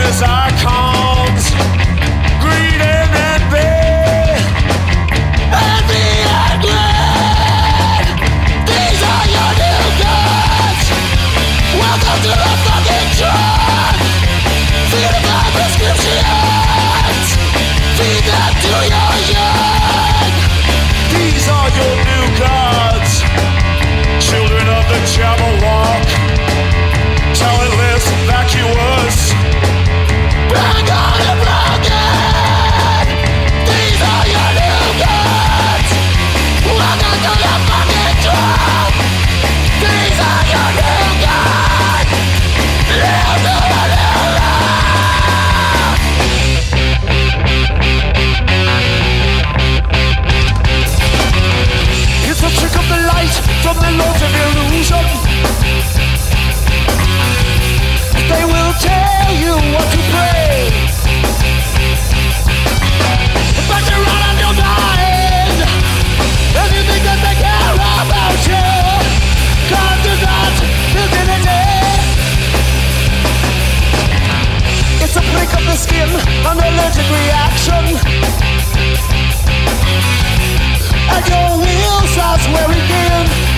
as icons, greed and envy, envy and greed. These are your new gods. Welcome to the fucking truth. Feed them my prescriptions. Feed them to your young. These are your new gods. Children of the Jabberwock. Talentless, vacuous. Broken and broken. These are your new gods. Welcome to the fucking truth. These are your new gods. Live to the new life. It's a trick of the light from the lords of illusion. They will tell you what to pray, but you're out of your mind, and you think that they care about you. God does not divinity. It's a prick of the skin, an allergic reaction, and your will starts wearing thin.